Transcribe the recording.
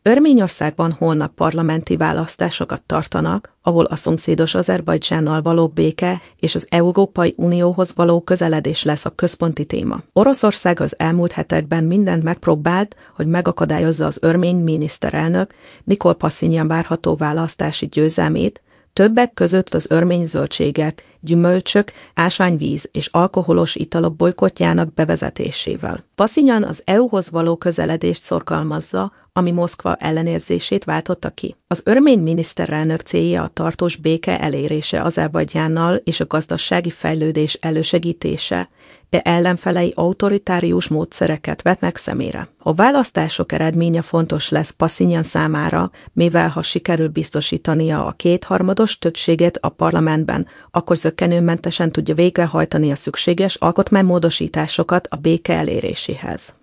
Örményországban holnap parlamenti választásokat tartanak, ahol a szomszédos Azerbajdzsánnal való béke és az Európai Unióhoz való közeledés lesz a központi téma. Oroszország az elmúlt hetekben mindent megpróbált, hogy megakadályozza az örmény miniszterelnök Nikol Paszinyan várható választási győzelmét, többek között az örmény zöldségek, gyümölcsök, ásványvíz és alkoholos italok bojkottjának bevezetésével. Paszinyan az EU-hoz való közeledést szorgalmazza, ami Moszkva ellenérzését váltotta ki. Az örmény miniszterelnök célja a tartós béke elérése Azerbajdzsánnal és a gazdasági fejlődés elősegítése, de ellenfelei autoritárius módszereket vetnek szemére. A választások eredménye fontos lesz Paszinyan számára, mivel ha sikerül biztosítania a kétharmados többséget a parlamentben, akkor zökkenőmentesen tudja végrehajtani a szükséges alkotmánymódosításokat a béke eléréséhez.